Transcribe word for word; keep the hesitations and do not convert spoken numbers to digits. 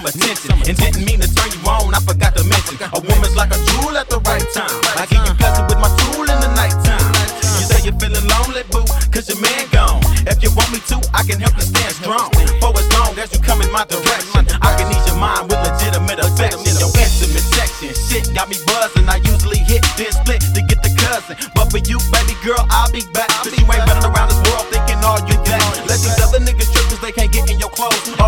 some attention. And didn't mean to turn you on, I forgot to mention. A woman's like a jewel at the right time. I give you pleasure with my tool in the nighttime. You say you're feeling lonely, boo, cause your man gone. If you want me to, I can help you stand strong. For as long as you come in my direction, I can ease your mind with legitimate affection. Your intimate section, shit got me buzzing. I usually hit, then split to get the cousin. But for you, baby girl, I'll be back. Cause you ain't running around this world thinking all you got. Let these other niggas trip cause they can't get in your clothes.